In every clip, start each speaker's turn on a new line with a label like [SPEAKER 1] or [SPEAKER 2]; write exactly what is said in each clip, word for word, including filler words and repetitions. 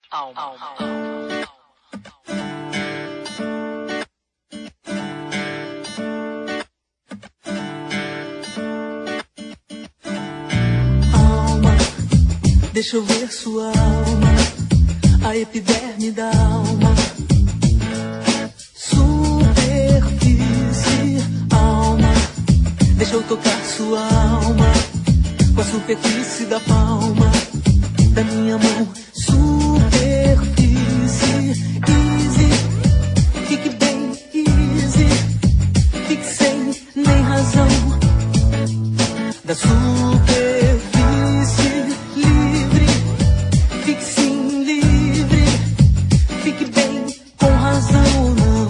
[SPEAKER 1] Alma.
[SPEAKER 2] Alma, deixa eu ver sua alma, a epiderme da alma. Superfície, alma, deixa eu tocar sua alma com a superfície da palma da minha mão. Superfície, easy, fique bem easy, fique sem nem razão. Da superfície livre, fique sim livre, fique bem com razão ou não.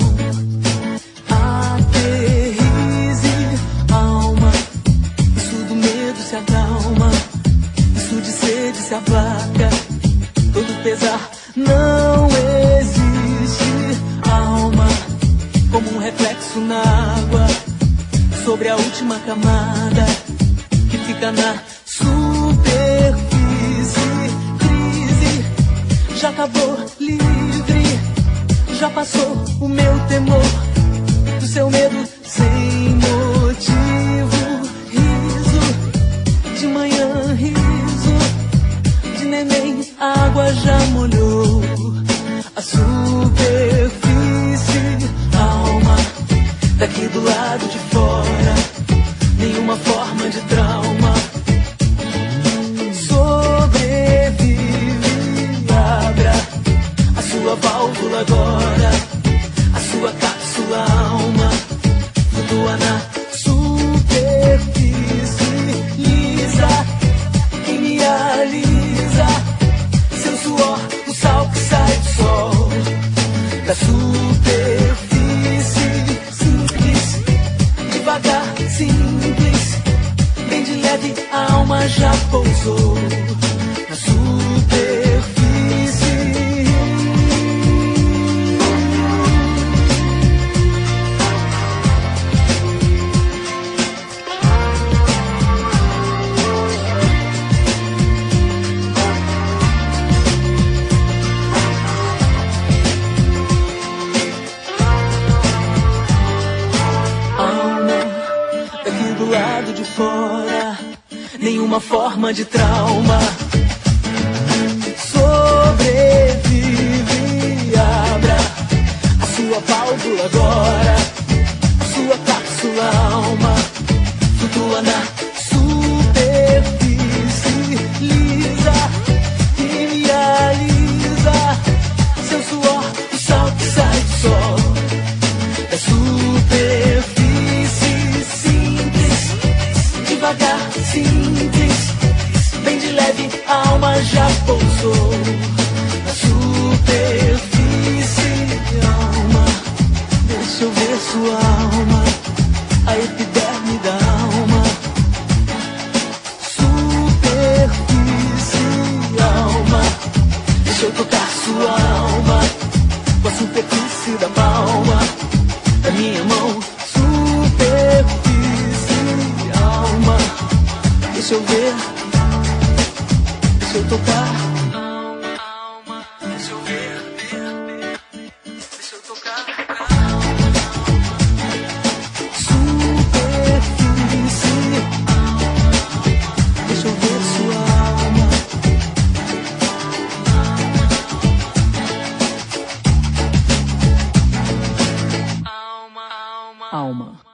[SPEAKER 2] Aterrize, alma, isso do medo se acalma, isso de sede se aplaca, todo pesar não existe. Alma, como um reflexo na água, sobre a última camada que fica na superfície. Crise, já acabou, livre, já passou o meu temor, do seu medo sem motivo. Riso, de manhã riso, de neném a água já molhou a superfície. Alma, daqui do lado de fora, nenhuma forma de trauma. Sobrevive, abra a sua válvula agora, a sua cápsula alma flutua na superfície lisa, que me alisa, seu suor, o sal que sai do sol. Da superfície simples, devagar, simples, bem de leve, a alma já pousou na superfície. Do lado de fora, nenhuma forma de trauma. Sobrevive, abra a sua válvula agora, a sua cápsula alma flutua na superfície lisa, que me alisa, seu suor, o sal que sai do sol. Da superfície devagar, simples, bem de leve, a alma já pousou na superfície. Alma, deixa eu ver sua alma, a epiderme da alma. Superfície, alma, deixa eu tocar sua alma com a superfície da palma da minha mão. Deixa eu ver, deixa eu tocar. Alma, alma, deixa eu ver, deixa eu tocar. Superfície, deixa eu ver sua alma. Alma, alma, alma.